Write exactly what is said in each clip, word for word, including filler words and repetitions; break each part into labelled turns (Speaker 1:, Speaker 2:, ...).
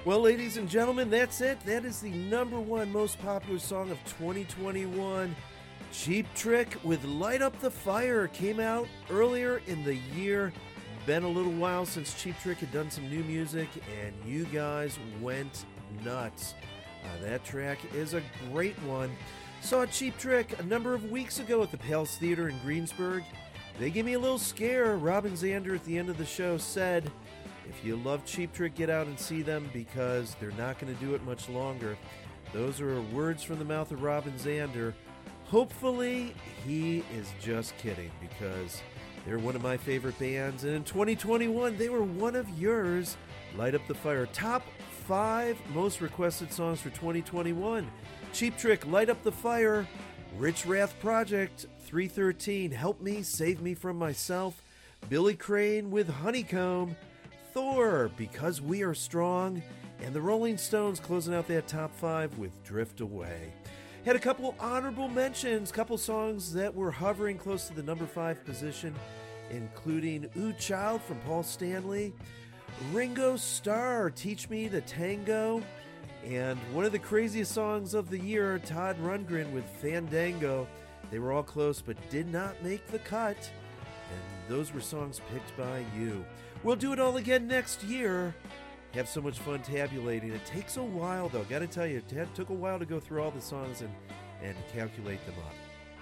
Speaker 1: Well, ladies and gentlemen, that's it. That is the number one most popular song of twenty twenty-one. Cheap Trick with Light Up the Fire came out earlier in the year. Been a little while since Cheap Trick had done some new music, and you guys went nuts. Uh, that track is a great one. Saw Cheap Trick a number of weeks ago at the Palace Theater in Greensburg. They gave me a little scare. Robin Zander at the end of the show said, if you love Cheap Trick, get out and see them because they're not going to do it much longer. Those are words from the mouth of Robin Zander. Hopefully, he is just kidding because they're one of my favorite bands. And in twenty twenty-one, they were one of yours. Light Up the Fire. Top five most requested songs for twenty twenty-one. Cheap Trick, Light Up the Fire. Rich Wrath Project, three thirteen, Help Me, Save Me From Myself. Billy Crane with Honeycomb. Thor, Because We Are Strong. And the Rolling Stones closing out that top five with Drift Away. Had a couple honorable mentions, couple songs that were hovering close to the number five position, including Ooh Child from Paul Stanley, Ringo Starr, Teach Me the Tango, and one of the craziest songs of the year, Todd Rundgren with Fandango. They were all close but did not make the cut, and those were songs picked by you. We'll do it all again next year. Have so much fun tabulating. It takes a while, though. Got to tell you, it took a while to go through all the songs and, and calculate them up.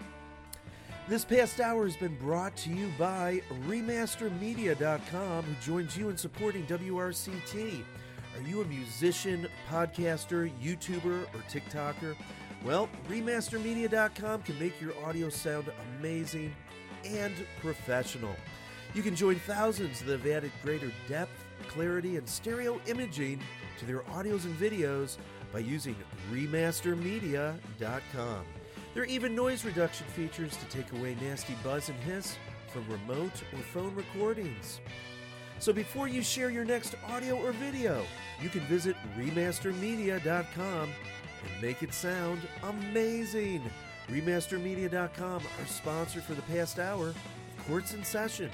Speaker 1: This past hour has been brought to you by Remaster Media dot com, who joins you in supporting W R C T. Are you a musician, podcaster, YouTuber, or TikToker? Well, Remaster Media dot com can make your audio sound amazing and professional. You can join thousands that have added greater depth, clarity, and stereo imaging to their audios and videos by using Remaster Media dot com. There are even noise reduction features to take away nasty buzz and hiss from remote or phone recordings. So before you share your next audio or video, you can visit Remaster Media dot com and make it sound amazing. Remaster Media dot com, our sponsor for the past hour of Quartz in Session.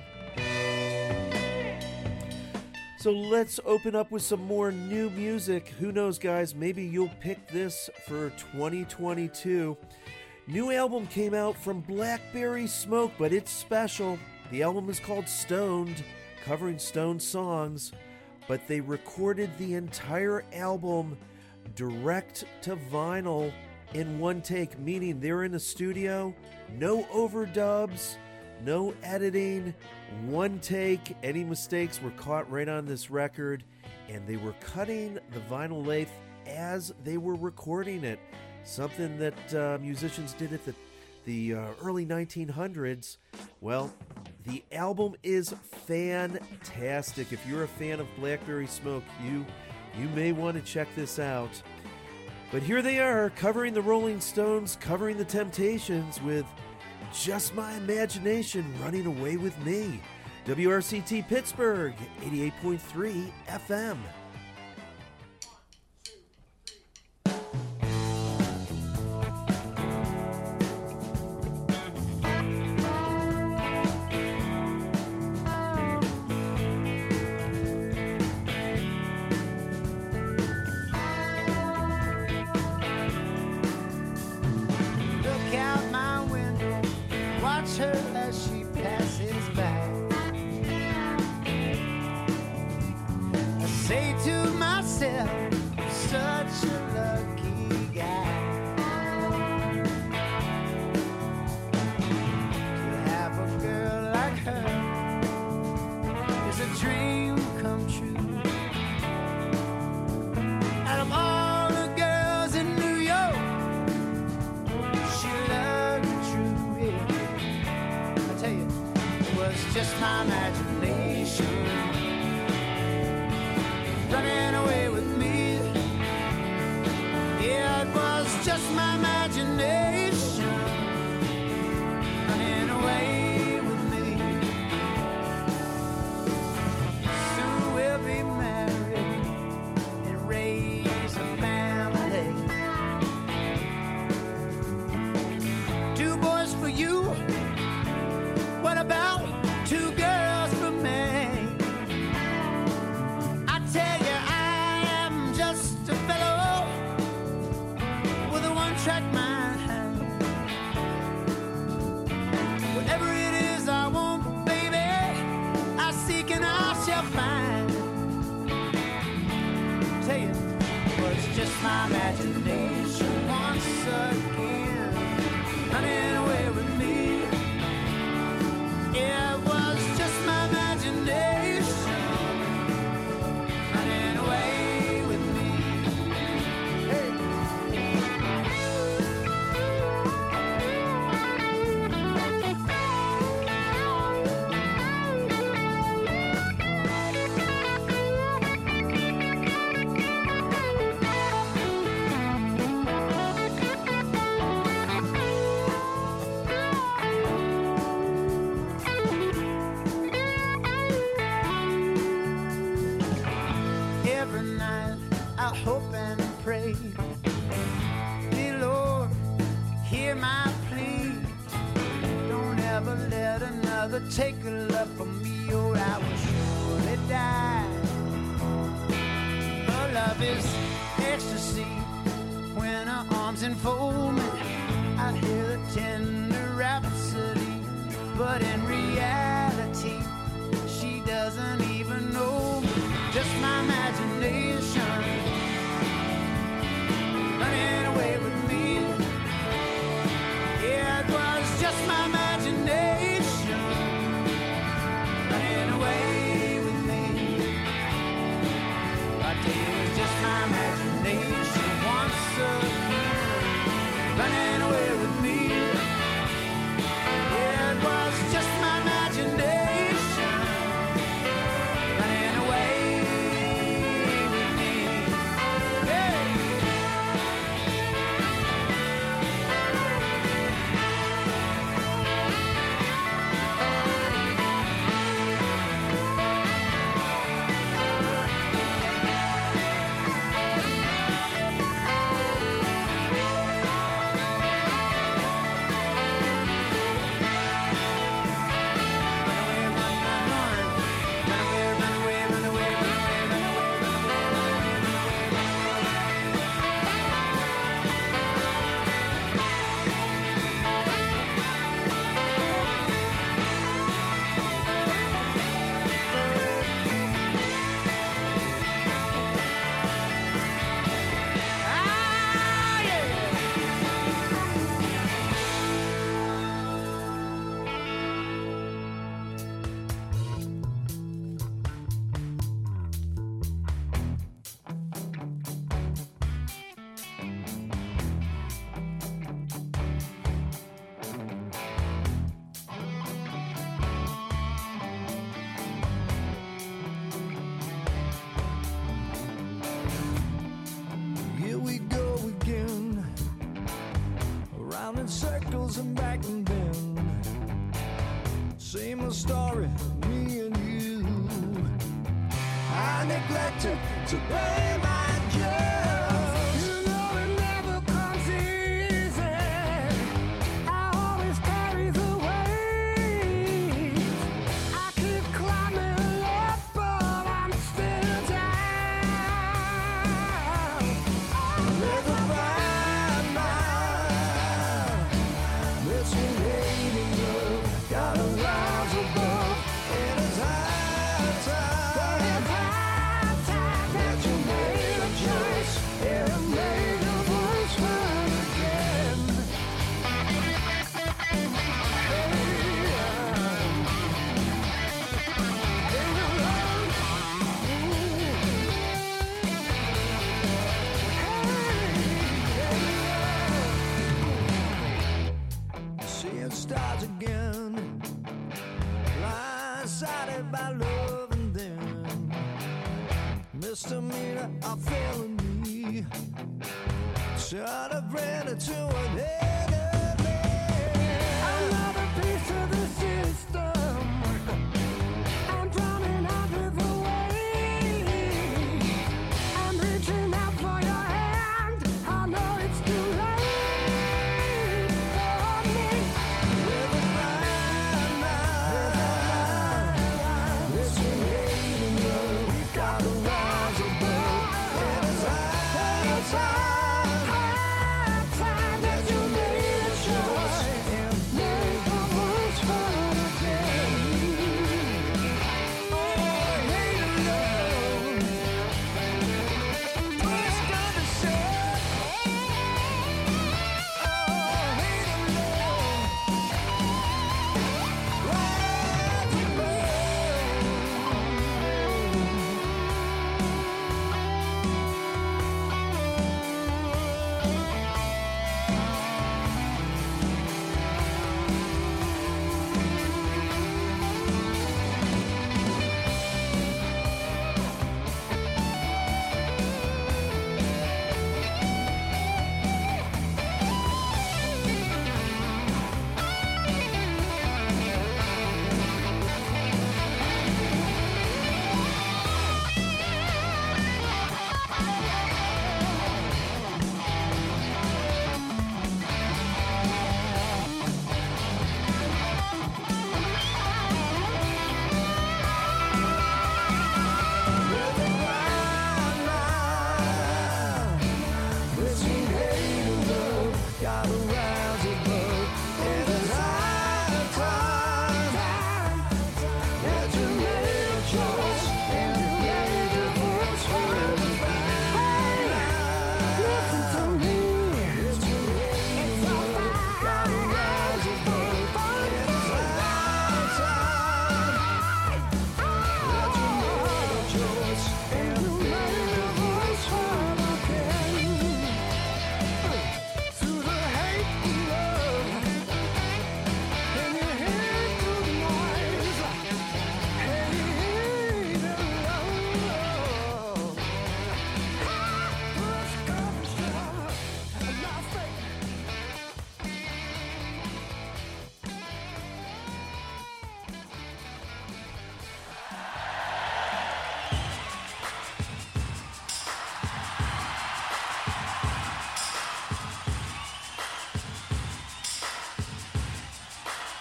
Speaker 1: So let's open up with some more new music. Who knows, guys, maybe you'll pick this for twenty twenty-two. New album came out from Blackberry Smoke, but it's special. The album is called Stoned, covering Stoned songs, but they recorded the entire album direct to vinyl in one take, meaning they're in a studio, no overdubs, no editing, one take. Any mistakes were caught right on this record, and they were cutting the vinyl lathe as they were recording it. Something that uh, musicians did at the, the uh, early nineteen hundreds. Well, the album is fantastic. If you're a fan of Blackberry Smoke, you, you may want to check this out. But here they are, covering the Rolling Stones, covering the Temptations with Just My Imagination Running Away With Me. W R C T Pittsburgh, eighty-eight point three F M.
Speaker 2: Two boys for you. What about two girls for me? Mother, take a love from me or I will surely die. Her love is ecstasy when her arms enfold me. I hear the tender rhapsody, but in reality, she doesn't even know me. Just my imagination running away with me. Yeah, it was just my imagination running away with me. I tell you, it's just my imagination once again running away with me. Yeah, it was just my imagination running away with me. Yeah. Here we go again, around in circles and back and then. Same old story, me and you. I neglected to pay my dues. You know it never comes easy. I always carry the weight. I keep climbing up, but I'm still down. Never find mine. This hating love gotta rise above. And it's high time, high time that you made a choice and made your voice heard again. Seeing stars again, blindsided by love, and then misdemeanor or felony, shot of brand to an enemy. Another piece of the system. I'm drowning out of the way. I'm reaching out for your hand. I know it's too late for me. Never find mine. This hating love, we gotta rise above. And it's high time, high time that you made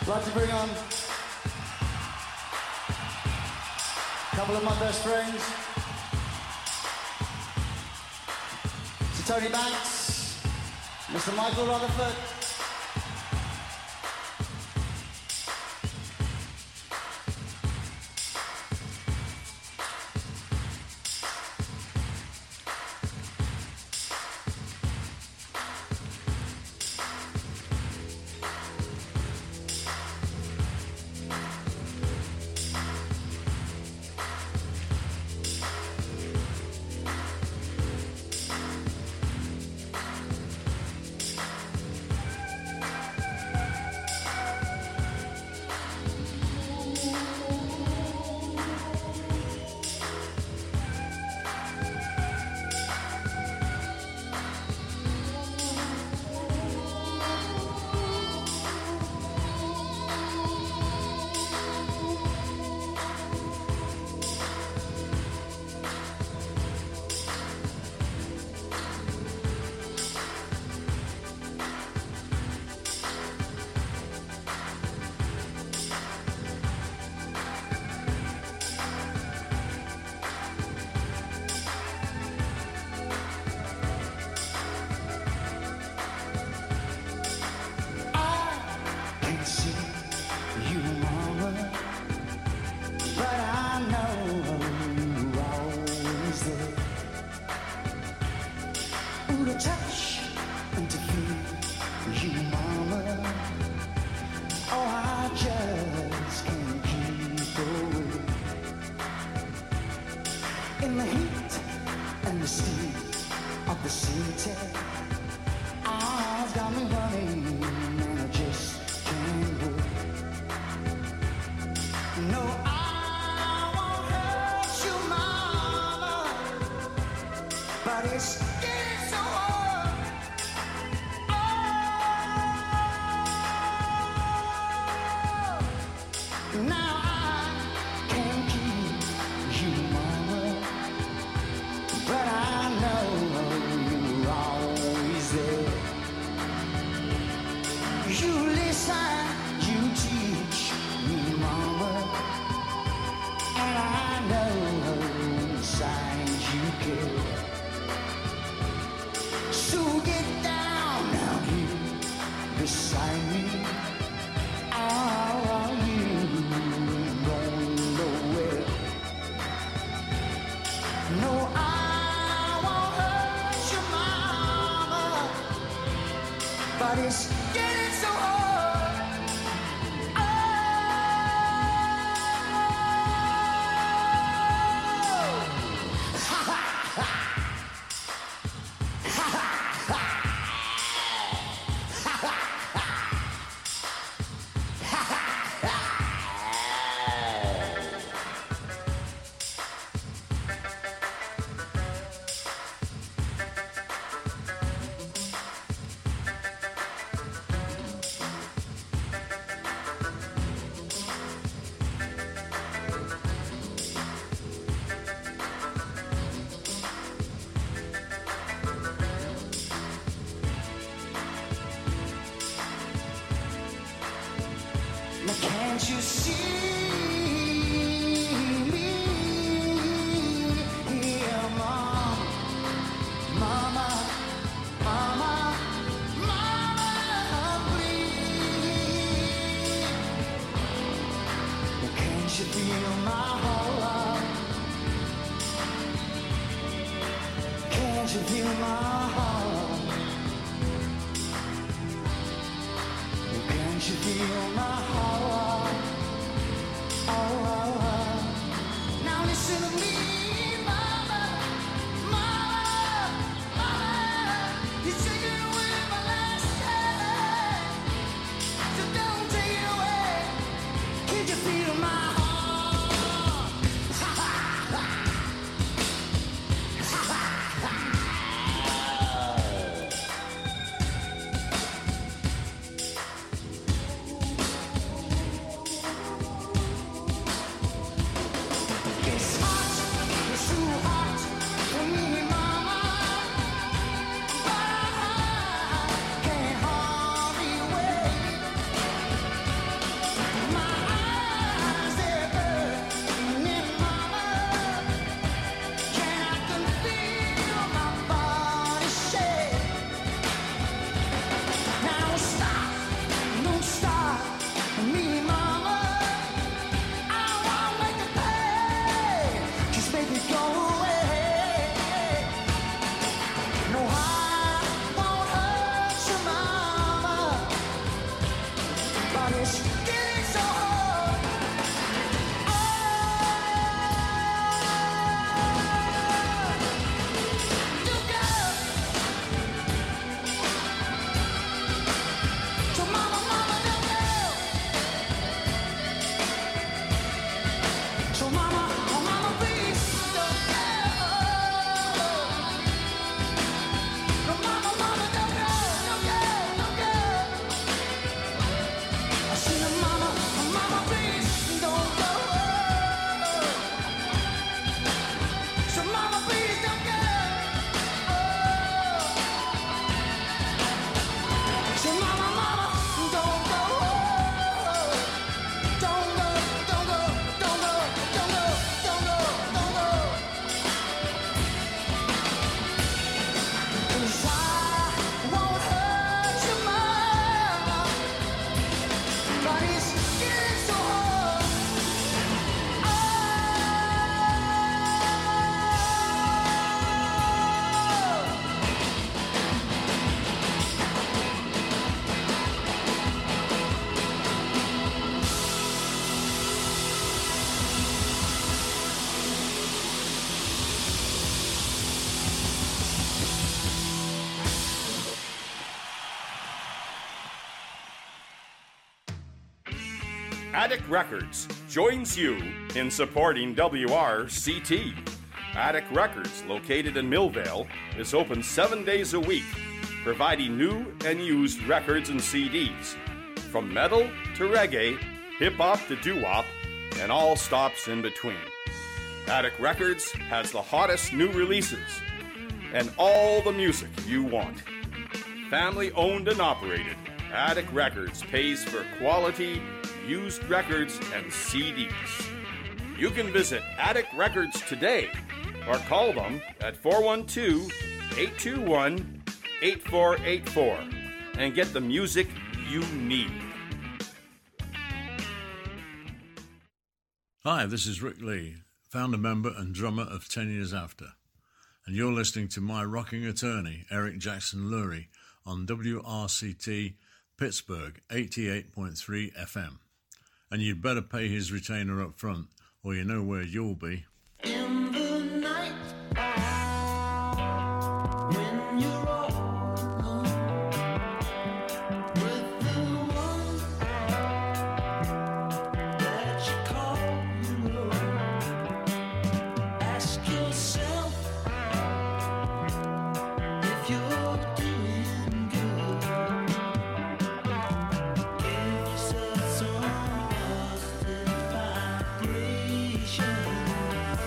Speaker 3: like to bring on a couple of my best friends. Sir Tony Banks, Mister Michael Rutherford.
Speaker 2: It's hot.
Speaker 4: Attic Records joins you in supporting W R C T. Attic Records, located in Millvale, is open seven days a week, providing new and used records and C Ds, from metal to reggae, hip-hop to doo-wop, and all stops in between. Attic Records has the hottest new releases and all the music you want. Family owned and operated, Attic Records pays for quality, used records and C Ds. You can visit Attic Records today or call them at four one two, eight two one, eight four eight four and get the music you need.
Speaker 5: Hi, this is Rick Lee, founder member and drummer of Ten Years After, and you're listening to my rocking attorney, Eric Jackson Lurie, on W R C T Pittsburgh eighty-eight point three F M. And you'd better pay his retainer up front, or you know where you'll be.
Speaker 2: In the night, when you're all alone with the one that you call your own, ask yourself if you're doing good. Give yourself some positive vibration.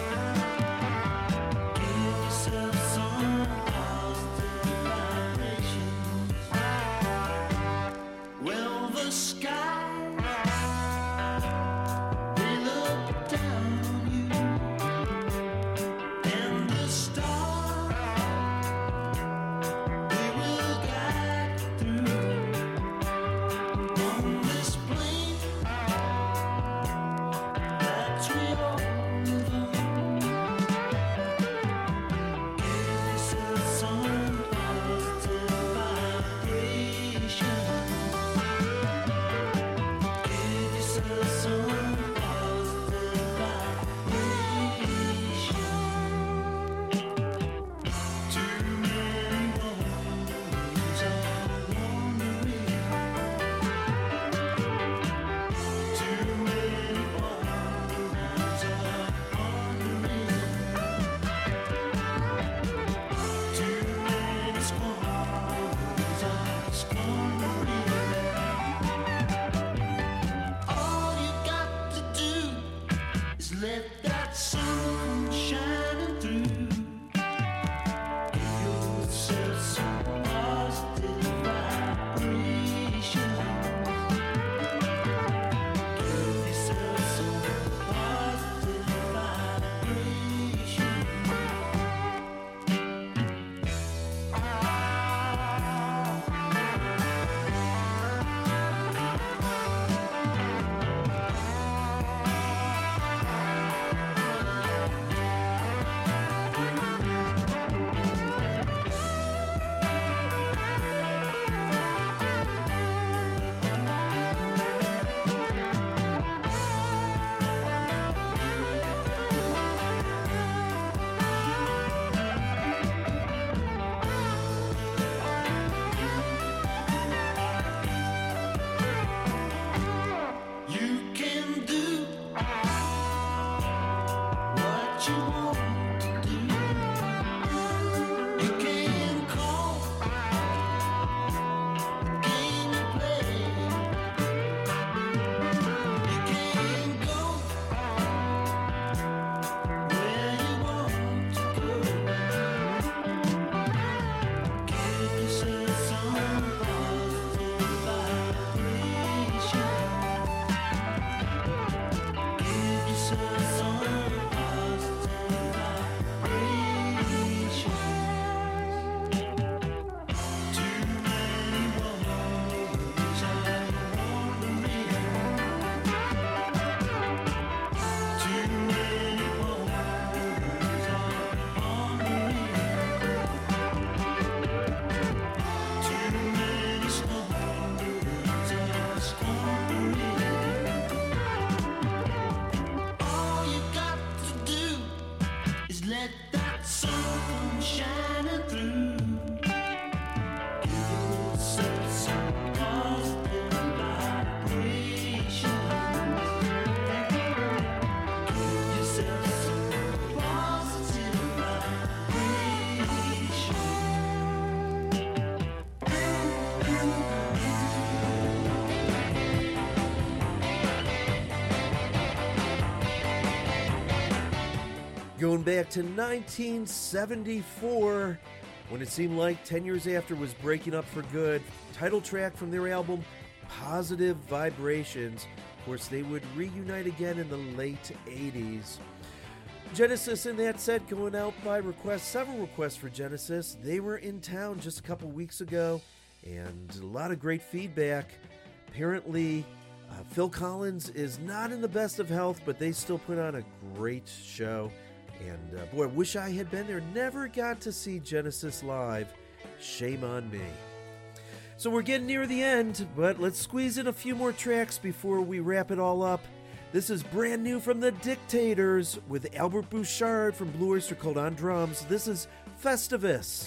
Speaker 1: Going back to nineteen seventy-four, when it seemed like ten years after was breaking up for good. Title track from their album, Positive Vibrations. Of course, they would reunite again in the late eighties. Genesis in that set going out by request, several requests for Genesis. They were in town just a couple weeks ago, and a lot of great feedback. Apparently, uh, Phil Collins is not in the best of health, but they still put on a great show. And uh, boy, wish I had been there. Never got to see Genesis live. Shame on me. So we're getting near the end, but let's squeeze in a few more tracks before we wrap it all up. This is brand new from the Dictators with Albert Bouchard from Blue Oyster Cult on drums. This is Festivus.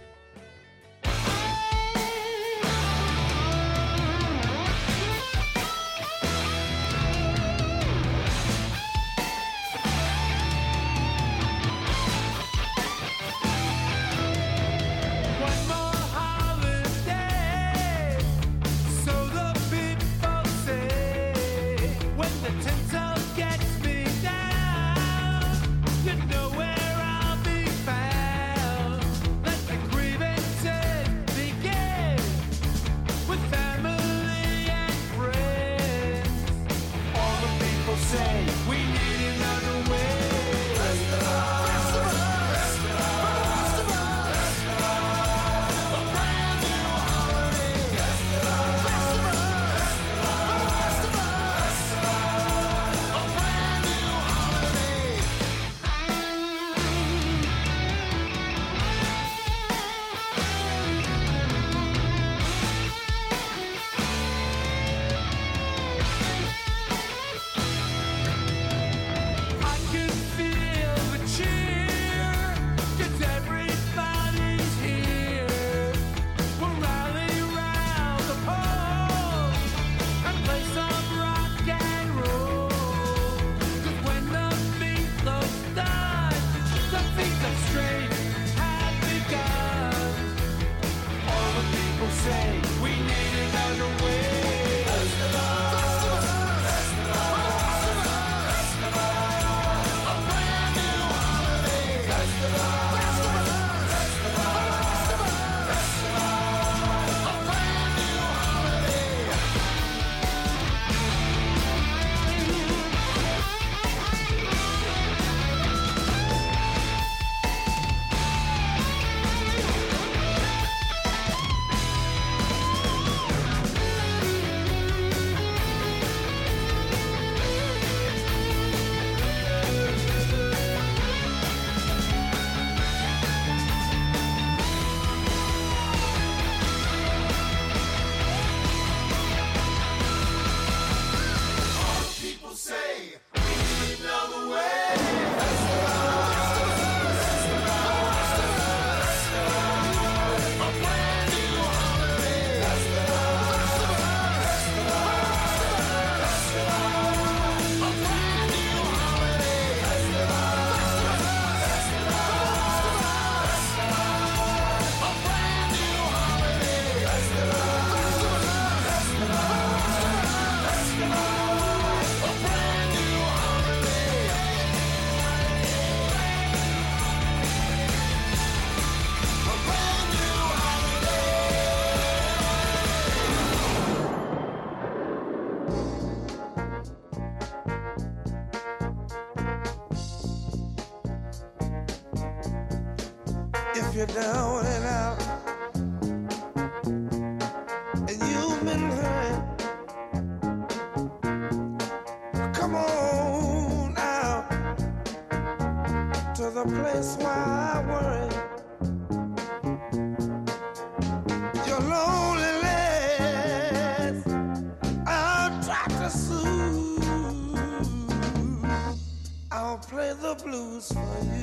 Speaker 2: If you're down and out and you've been hurt, come on out to the place where I worry. Your loneliness I'll try to soothe. I'll play the blues for you.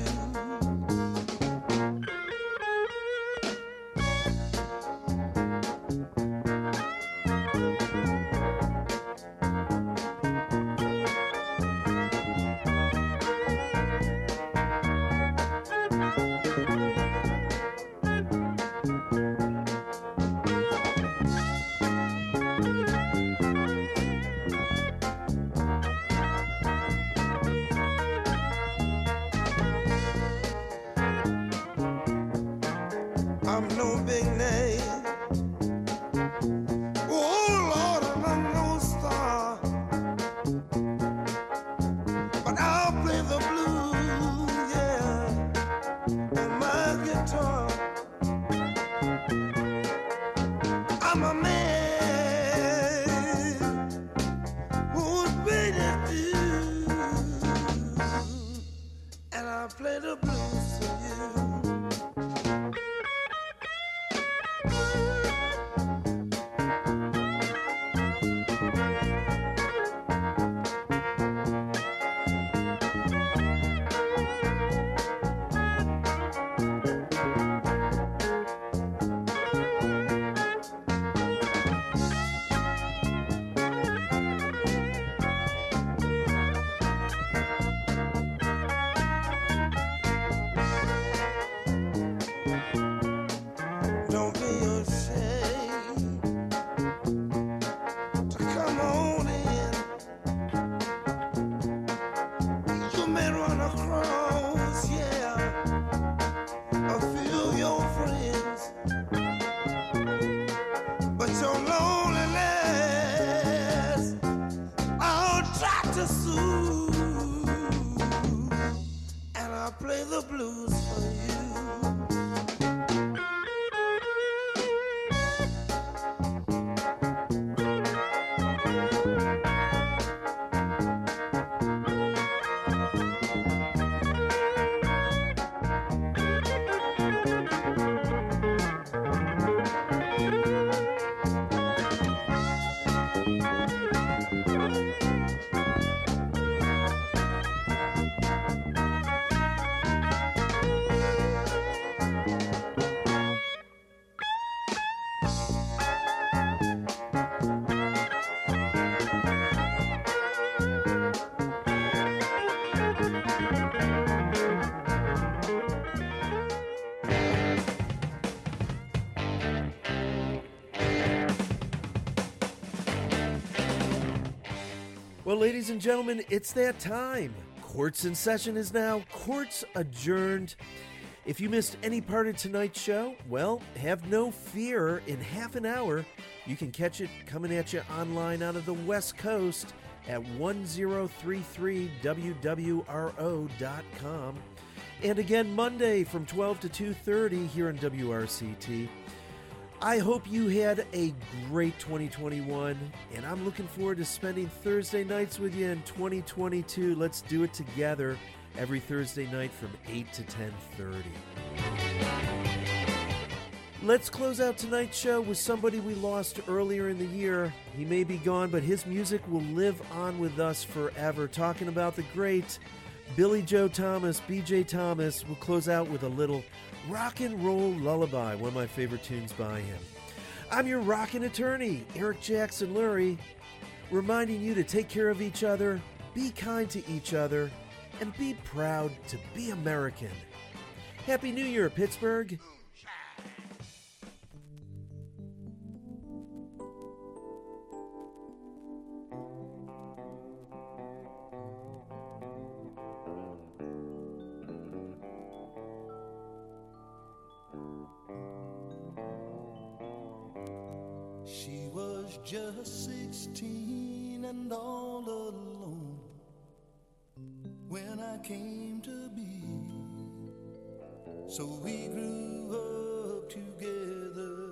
Speaker 1: Well, ladies and gentlemen, it's that time. Court's in session is now. Court's adjourned. If you missed any part of tonight's show, well, have no fear. In half an hour, you can catch it coming at you online out of the West Coast at ten thirty-three W W R O dot com. And again, Monday from twelve to two thirty here on W R C T. I hope you had a great twenty twenty-one, and I'm looking forward to spending Thursday nights with you in twenty twenty-two. Let's do it together every Thursday night from eight to ten thirty. Let's close out tonight's show with somebody we lost earlier in the year. He may be gone, but his music will live on with us forever. Talking about the great Billy Joe Thomas, B J Thomas. We'll close out with a little Rock and Roll Lullaby, one of my favorite tunes by him. I'm your rockin' attorney, Eric Jackson Lurie, reminding you to take care of each other, be kind to each other, and be proud to be American. Happy New Year, Pittsburgh.
Speaker 2: She was just sixteen and all alone when I came to be. So we grew up together,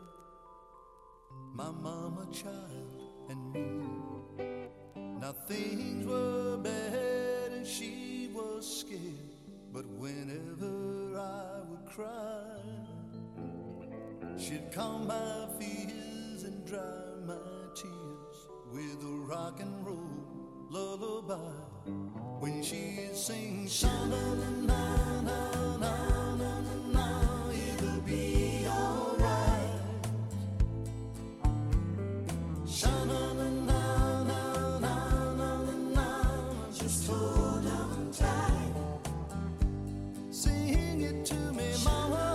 Speaker 2: my mama, child, and me. Now things were bad and she was scared, but whenever I would cry, she'd calm my fears and dry my tears with a rock and roll lullaby. When she'd sing, sha-na-na-na, na-na-na-na, it'll be alright. Sha-na-na-na, na-na-na-na, just hold on tight. Sing it to me, mama.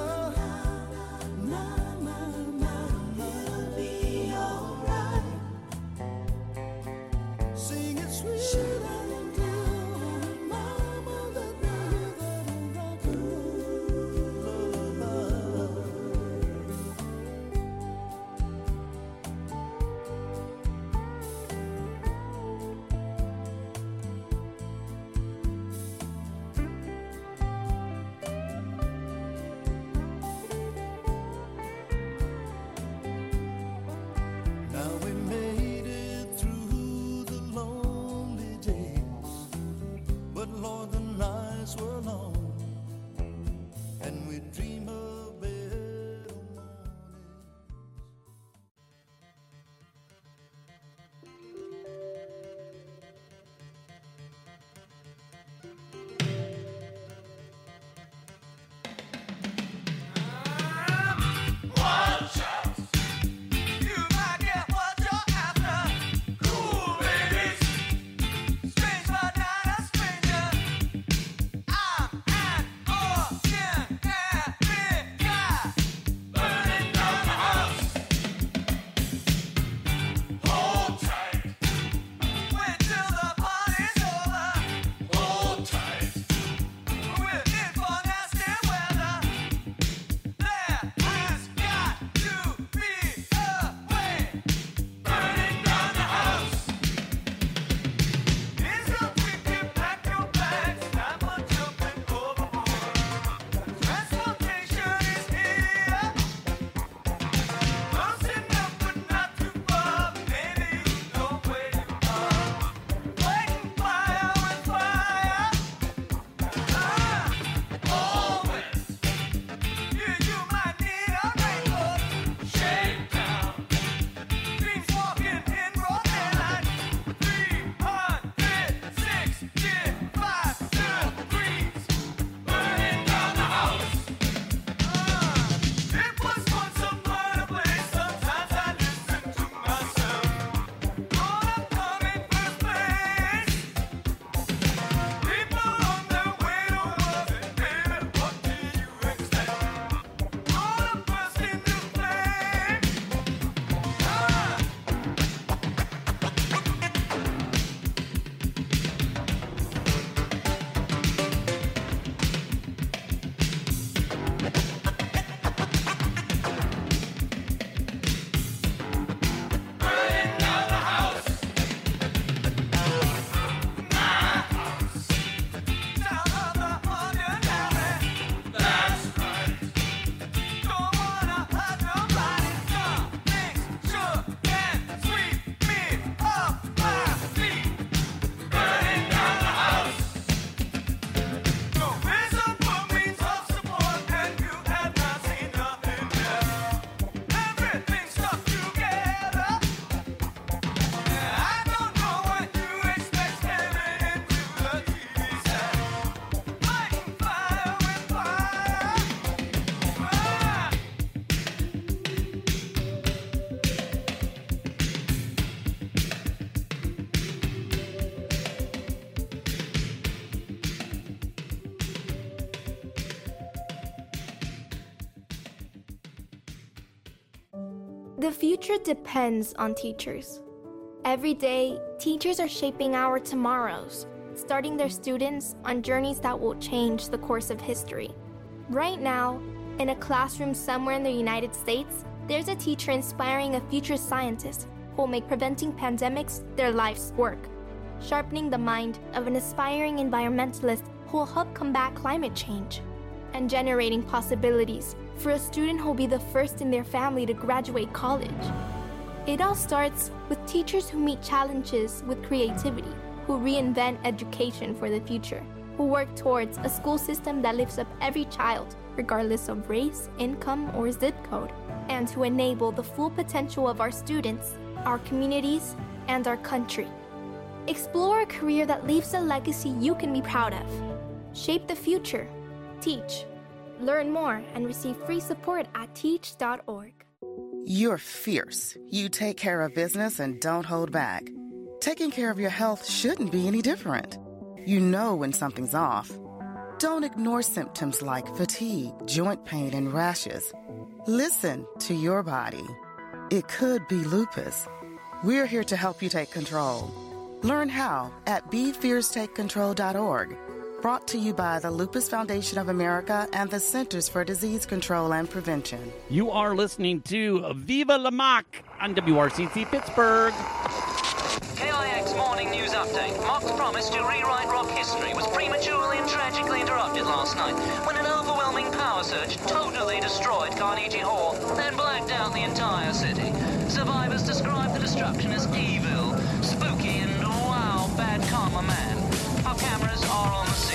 Speaker 6: The future depends on teachers. Every day, teachers are shaping our tomorrows, starting their students on journeys that will change the course of history. Right now, in a classroom somewhere in the United States, there's a teacher inspiring a future scientist who will make preventing pandemics their life's work, sharpening the mind of an aspiring environmentalist who will help combat climate change, and generating possibilities for a student who will be the first in their family to graduate college. It all starts with teachers who meet challenges with creativity, who reinvent education for the future, who work towards a school system that lifts up every child, regardless of race, income, or zip code, and to enable the full potential of our students, our communities, and our country. Explore a career that leaves a legacy you can be proud of. Shape the future. Teach. Learn more and receive free support at teach dot org.
Speaker 7: You're fierce. You take care of business and don't hold back. Taking care of your health shouldn't be any different. You know when something's off. Don't ignore symptoms like fatigue, joint pain, and rashes. Listen to your body. It could be lupus. We're here to help you take control. Learn how at be fierce take control dot org. Brought to you by the Lupus Foundation of America and the Centers for Disease Control and Prevention.
Speaker 8: You are listening to Viva La Mock on W R C T Pittsburgh.
Speaker 9: K I X Morning News Update. Mock's promise to rewrite rock history was prematurely and tragically interrupted last night when an overwhelming power surge totally destroyed Carnegie Hall, then blacked out the entire city. Survivors describe the destruction as evil, spooky, and wow, bad karma man. Our cameras are on the scene.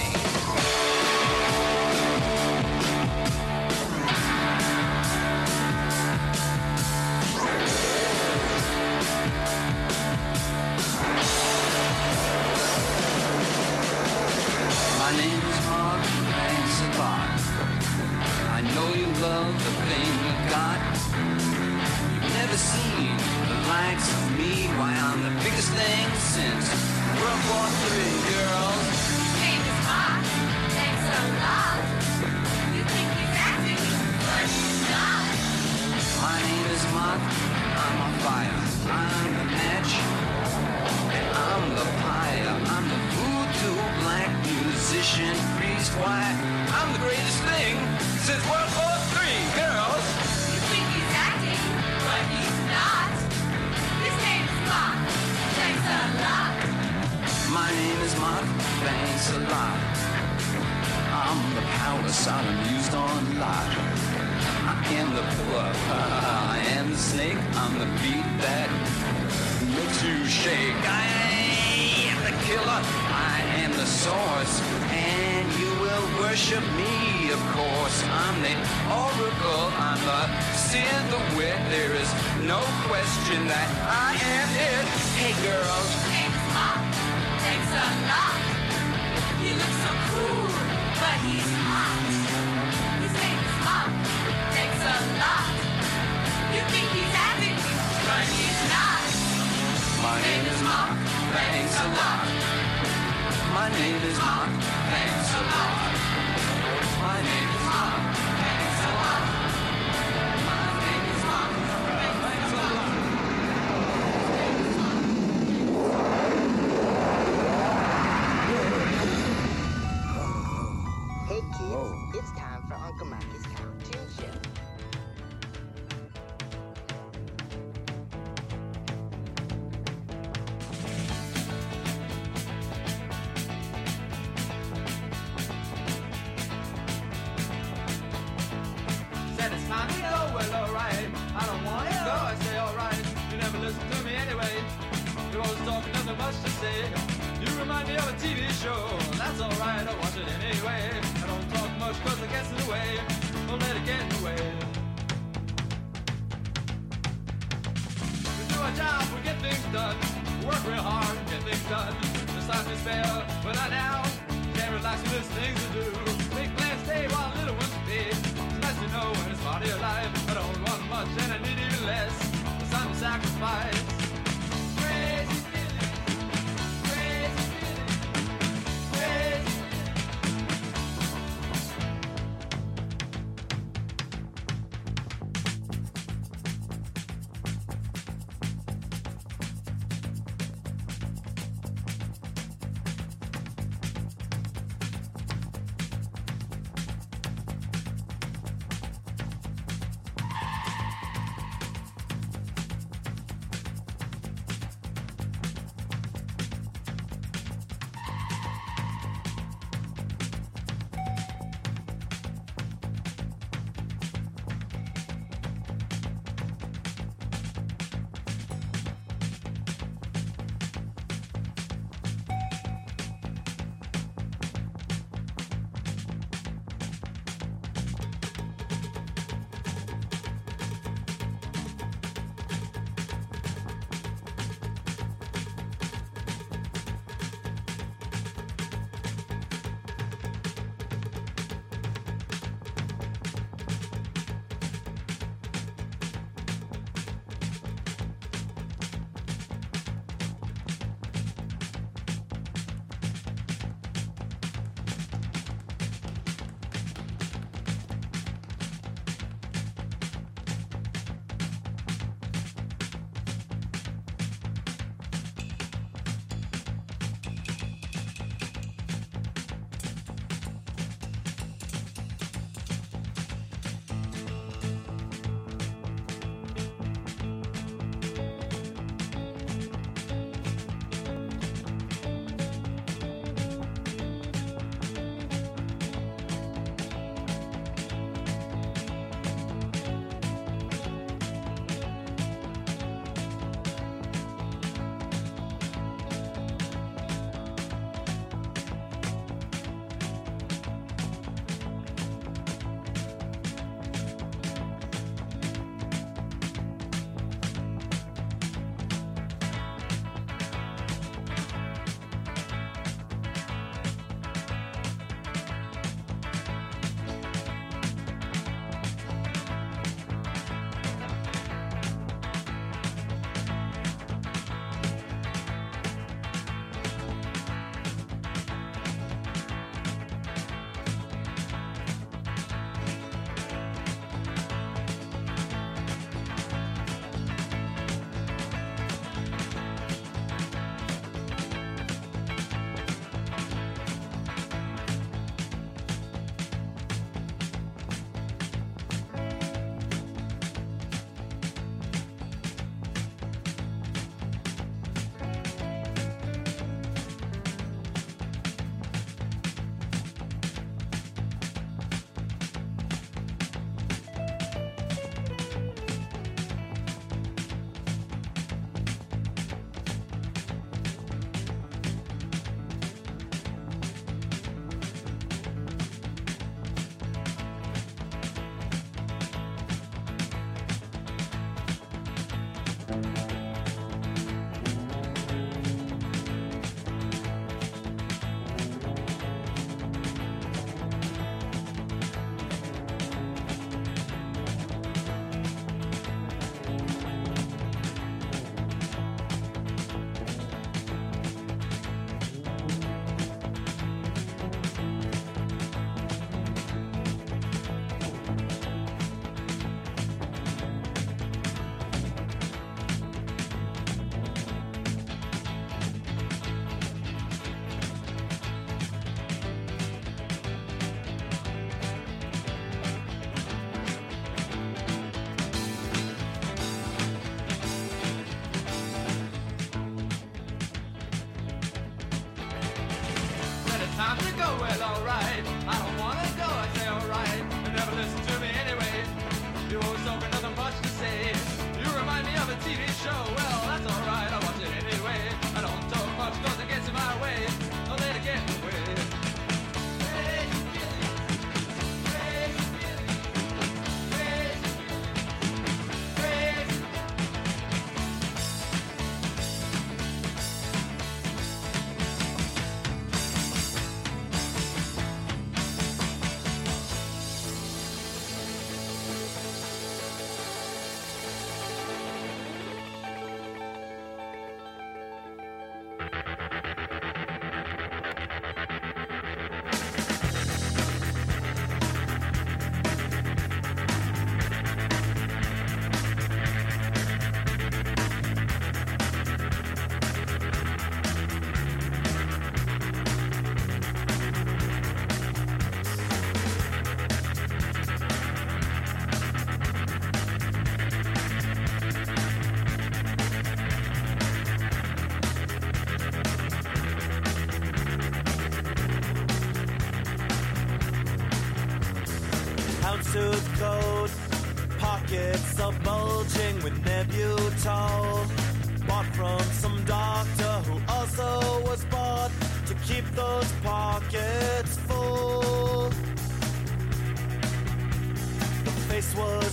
Speaker 10: My name is Mark, thanks a lot. I know you love the thing you got. You've never seen the likes of me. Why, I'm the biggest thing since World War Three, girls.
Speaker 11: His name is Mark, thanks a lot. You think he's acting, but he's not.
Speaker 10: My name is Mark, I'm on fire. I'm the match, and I'm the pyre. I'm the voodoo black musician priest. Why, I'm the greatest thing since World War Three, girls.
Speaker 11: You think he's acting, but he's not. His name is Mark, thanks a lot.
Speaker 10: My name is Mark, thanks a lot. I'm the power Sodom used on Lot. I am the pillar, I am the snake. I'm the beat that makes you shake. I am the killer, I am the source, and you will worship me, of course. I'm the oracle, I'm the seer, the wit. There is no question that I am it. Hey girls,
Speaker 11: His name is Mark, thanks a lot. He looks so cool, but he's hot. His name is Mark, thanks a lot. You think he's acting, but he's not.
Speaker 10: my name is Mark, thanks a lot. My name is Mark, thanks a lot. My name is Mark, thanks a lot. My name is Mark, thanks a lot.
Speaker 12: Hey kids, it's time for Uncle Mikey's Cartoon Show.
Speaker 2: Said it's time to go, well alright. I don't want to go, I say alright. You never listen to me anyway. You're always talking, nothing much to say. You remind me of a T V show. That's alright, I'll watch it anyway. I don't talk much cause it gets in the way. Don't let it get in the way. We do our job, we get things done. We work real hard, get things done. There's time to spare, but not now. Can't relax when there's things to do. Make plans stay while little ones feed. It's nice to know when it's part of your life. I don't want much and I need even less. It's time to sacrifice. Crazy feeling, crazy feeling, crazy.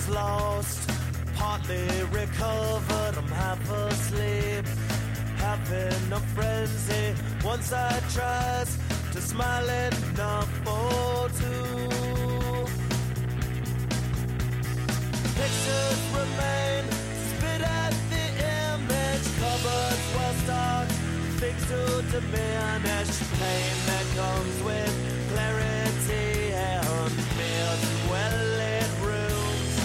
Speaker 13: was lost, partly recovered. I'm half asleep, having a frenzy. Once I tried to smile enough for two. Pictures remain, spit at the image. Cupboards were stocked, things to diminish. Pain that comes with clarity and mirrors and well-lit rooms.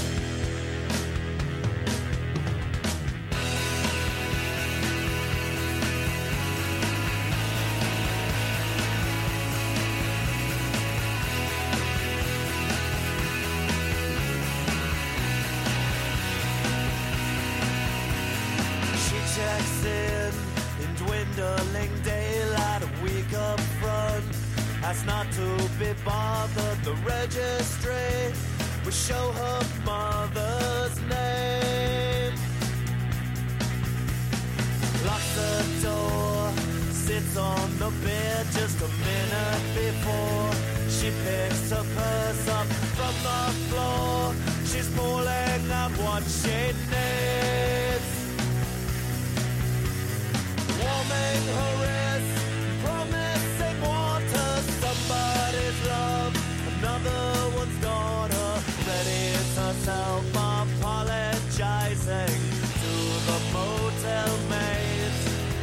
Speaker 13: She checks in in dwindling daylight, a week up front. As not to be bothered, the registry will show her mother's name. Locks the door, sits on the bed just a minute before she picks her purse up from the floor. She's pulling out what she needs, warming her wrist, promising water, somebody's love, another one's daughter. Readies herself, apologizing to the motel maids.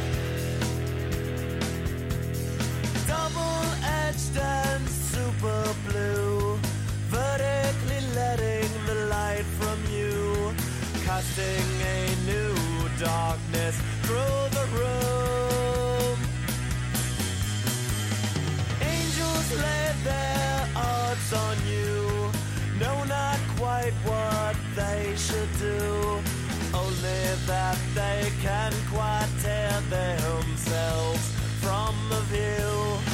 Speaker 13: Double-edged and super blue, vertically letting the light from you, casting a new darkness through the room. Angels lay their odds on you, know not quite what they should do, only that they can quite tear themselves from the view.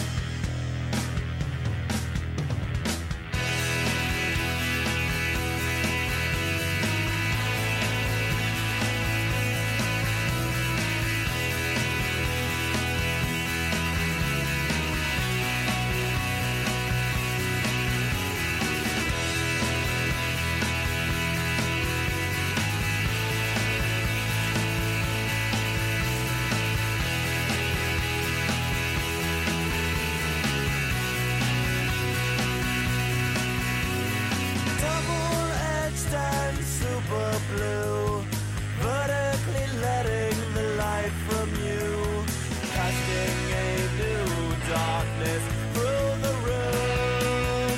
Speaker 13: Double-edged and super blue, vertically letting the light from you, casting a new darkness through the room.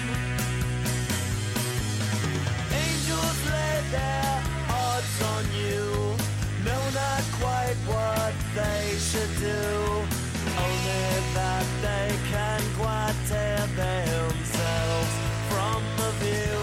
Speaker 13: Angels lay their odds on you, know not quite what they should do, only that they can quite tear themselves from the view.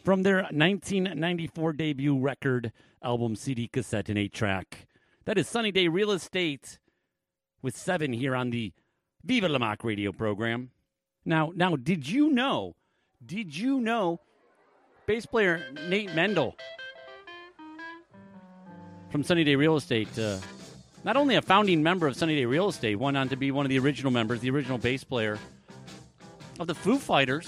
Speaker 8: from their nineteen ninety-four debut record, album, C D, cassette, and eight track. That is Sunny Day Real Estate with seven here on the Viva La Mock radio program. Now, now, did you know, did you know bass player Nate Mendel from Sunny Day Real Estate, uh, not only a founding member of Sunny Day Real Estate, went on to be one of the original members, the original bass player of the Foo Fighters,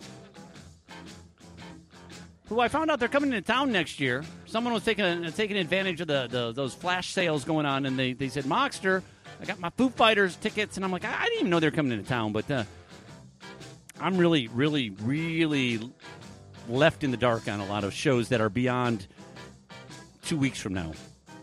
Speaker 8: who I found out they're coming into town next year. Someone was taking a, taking advantage of the, the those flash sales going on, and they, they said, Mockster, I got my Foo Fighters tickets, and I'm like, I, I didn't even know they were coming into town, but uh, I'm really, really, really left in the dark on a lot of shows that are beyond two weeks from now.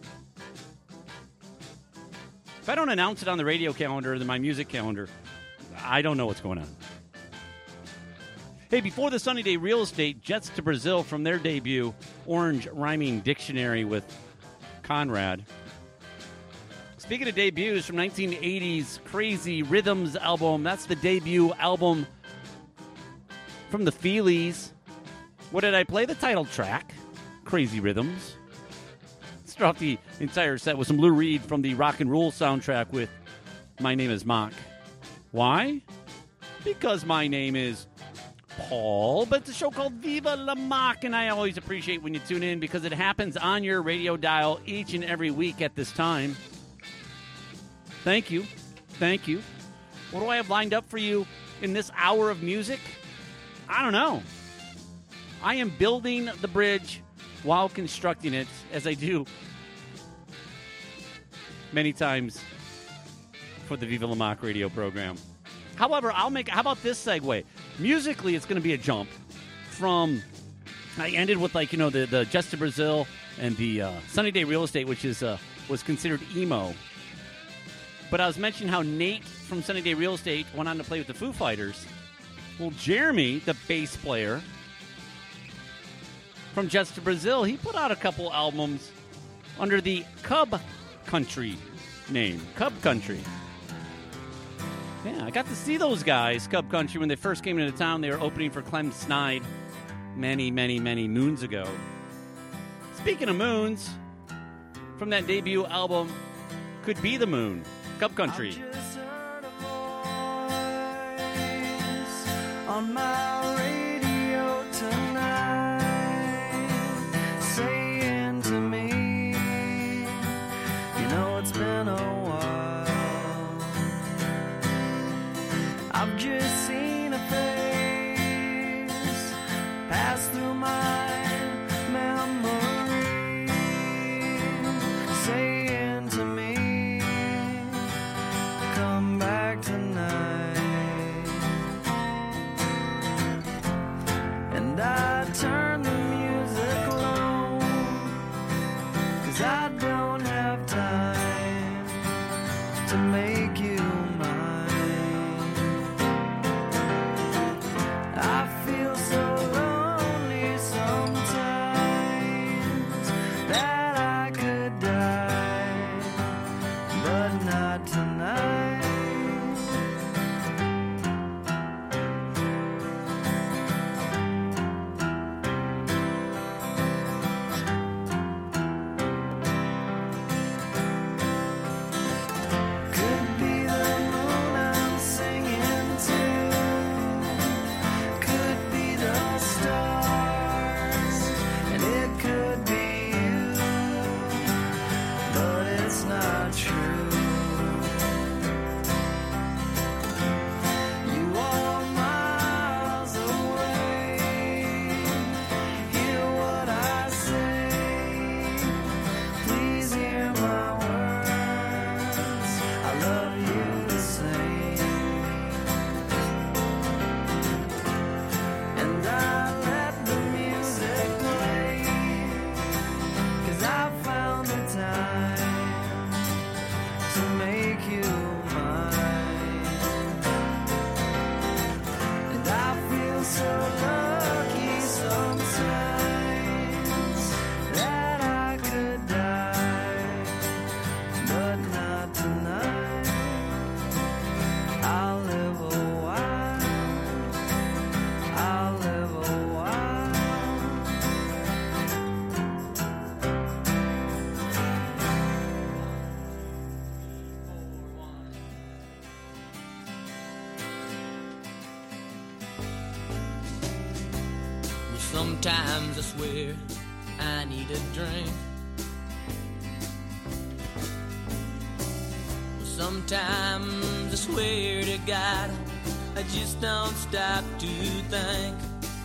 Speaker 8: If I don't announce it on the radio calendar or my music calendar, I don't know what's going on. Hey, before the Sunny Day Real Estate, Jets to Brazil from their debut, Orange Rhyming Dictionary with Conrad. Speaking of debuts, from nineteen eighties Crazy Rhythms album, that's the debut album from the Feelies. What did I play? The title track, Crazy Rhythms. Start off the entire set with some Lou Reed from the Rock and Roll soundtrack with My Name is Mock. Why? Because my name is Paul, but it's a show called Viva La Mock, and I always appreciate when you tune in because it happens on your radio dial each and every week at this time. Thank you. Thank you. What do I have lined up for you in this hour of music? I don't know. I am building the bridge while constructing it, as I do many times for the Viva La Mock radio program. However, I'll make, how about this segue? Musically, it's going to be a jump from, I ended with, like, you know, the, the Jets to Brazil and the uh, Sunny Day Real Estate, which is uh, was considered emo. But I was mentioning how Nate from Sunny Day Real Estate went on to play with the Foo Fighters. Well, Jeremy, the bass player from Jets to Brazil, he put out a couple albums under the Cub Country name. Cub Country. Yeah, I got to see those guys, Cub Country, when they first came into town. They were opening for Clem Snide many, many, many moons ago. Speaking of moons, from that debut album, Could Be the Moon, Cub Country.
Speaker 13: On my radio tonight, saying to me, you know it's been a while. I've just seen a face pass through my memory, saying to me, come back tonight.
Speaker 10: Sometimes I swear I need a drink. Sometimes I swear to God I just don't stop to think.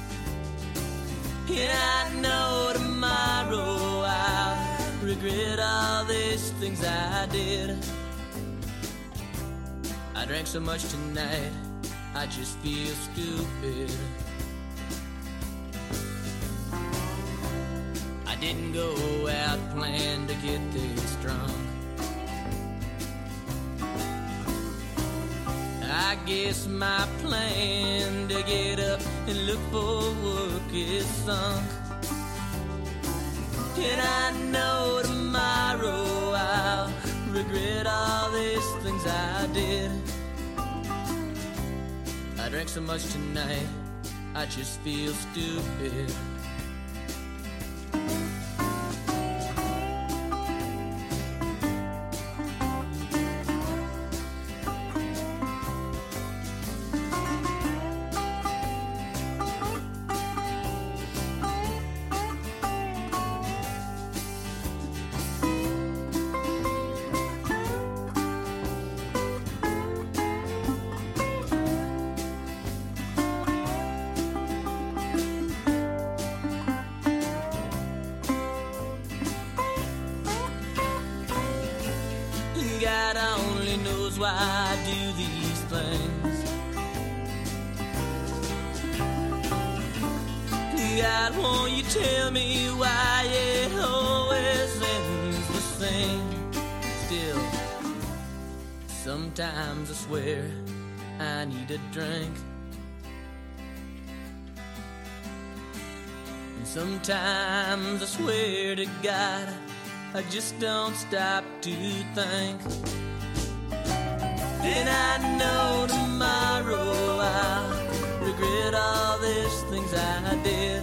Speaker 10: And I know tomorrow I'll regret all these things I did. I drank so much tonight, I just feel stupid. I didn't go out planned to get this drunk. I guess my plan to get up and look for work is sunk. And I know tomorrow I'll regret all these things I did. I drank so much tonight, I just feel stupid. God only knows why I do these things. God, won't you tell me why it always ends the same? Still, sometimes I swear I need a drink. And sometimes I swear to God I just don't stop to think. And I know tomorrow I'll regret all these things I did.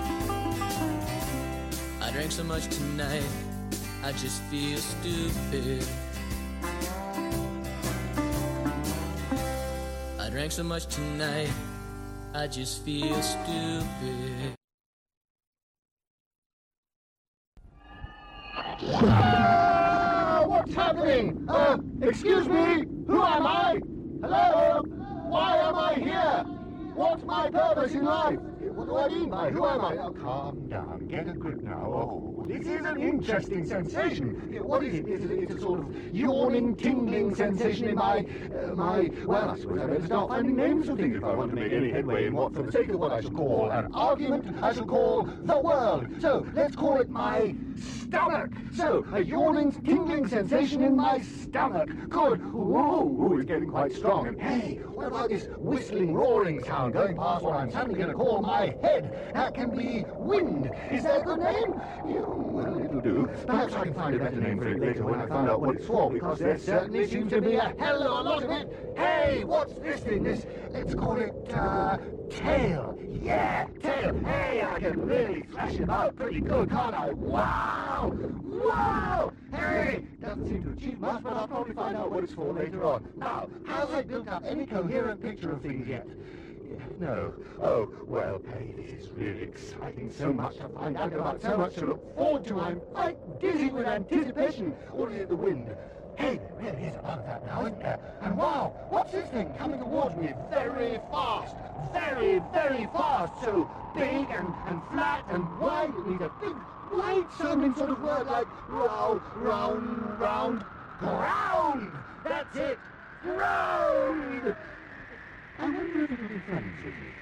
Speaker 10: I drank so much tonight, I just feel stupid. I drank so much tonight, I just feel stupid.
Speaker 14: Uh, what's happening? Uh, excuse me? Who am I? Hello? Why am I here? What's my purpose in life? What do I mean by who am I? Oh, calm down. Get a grip now. Oh, this is an interesting sensation. What is it? Is it it's a sort of yawning, tingling sensation in my, uh, my... Well, I suppose I better start finding names for things if I want to make any headway in what, for the sake of what I shall call an argument, I shall call the world. So, let's call it my stomach. So, a yawning, tingling sensation in my stomach. Good. Ooh, ooh, it's getting quite strong. And hey, what about this whistling, roaring sound going past what I'm suddenly going to call my head? That can be wind. Is that a good name? Yeah, well, it'll do. Perhaps I can find a better name for it later when I find out what it's for, because there certainly seems to be a hell of a lot of it. Hey, what's this thing? This, let's call it, uh, tail. Yeah, tail. Hey, I can really thrash it out pretty good, can't I? Wow! Wow! Hey! Doesn't seem to achieve much, but I'll probably find out what it's for later on. Now, have I built up any coherent picture of things yet? No. Oh, well, hey, this is really exciting. So much to find out about, so much to look forward to. I'm quite dizzy with anticipation. Or is it the wind? Hey, there really is a lot of that now, isn't there? And wow, what's this thing coming towards me very fast? Very, very fast. So big and, and flat and wide. It needs a big, wide-sounding sort of word like round, round, round, ground. That's it. Ground. I wonder if it'll be friends with me.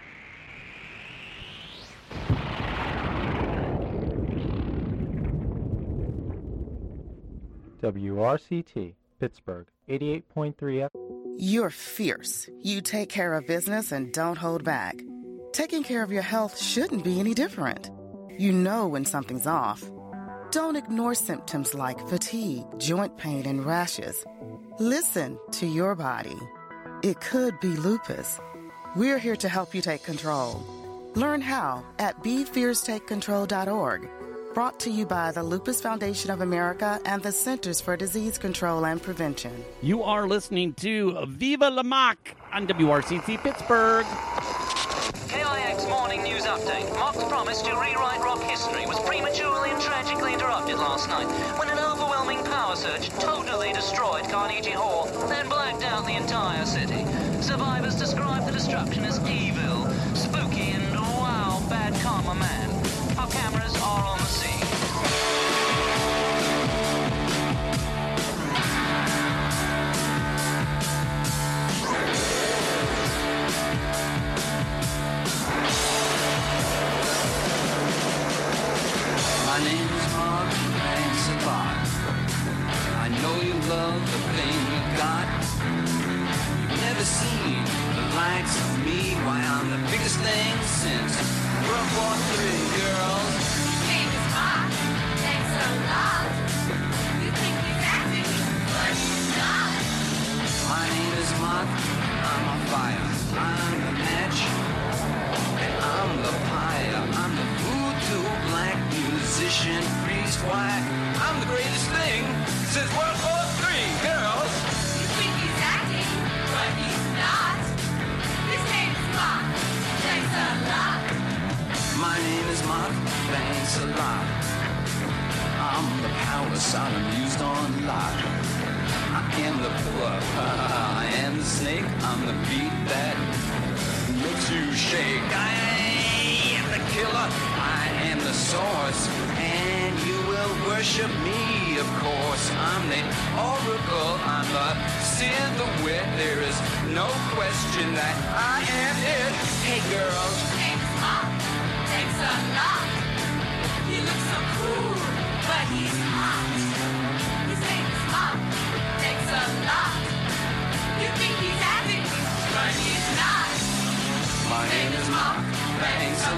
Speaker 15: W R C T, Pittsburgh, eighty-eight point three F.
Speaker 7: You're fierce. You take care of business and don't hold back. Taking care of your health shouldn't be any different. You know when something's off. Don't ignore symptoms like fatigue, joint pain, and rashes. Listen to your body. It could be lupus. We're here to help you take control. Learn how at be fierce take control dot org. Brought to you by the Lupus Foundation of America and the Centers for Disease Control and Prevention.
Speaker 8: You are listening to Viva La Mac on W R C T Pittsburgh.
Speaker 9: K I X Morning News Update. Mock's promise to rewrite rock history was prematurely and tragically interrupted last night when an overwhelming power surge totally destroyed Carnegie Hall, then blacked out the entire city. Survivors describe the destruction as evil, spooky, and wow, bad karma man. Our cameras are on the scene.
Speaker 10: My name is Mark, thanks a lot. I know you love the thing you got. You've never seen the likes of me. Why, I'm the biggest thing since World War Three, girls.
Speaker 11: His name is Mark, thanks a lot. You think he's acting, but he's not.
Speaker 10: My name is Mark, I'm on fire. I'm the match, and I'm the pyre. I'm the voodoo black musician, priest, why? I'm the greatest thing since World War Three, girls.
Speaker 11: You think he's acting, but he's not. His name is Mark, thanks a lot.
Speaker 10: My name is Mark, thanks a lot. I'm the power Sodom used on Lot. I am the pillar, I am the snake. I'm the beat that makes you shake. I am the killer, I am the source, and you will worship me, of course. I'm the oracle, I'm the seer, the wit. There is no question that I am it. Hey girls,
Speaker 11: His name is Mark, thanks a lot. He looks so cool, but he's hot. His name is Mark, thanks a lot. You think he's acting, but he's not.
Speaker 10: my name is Mark, thanks a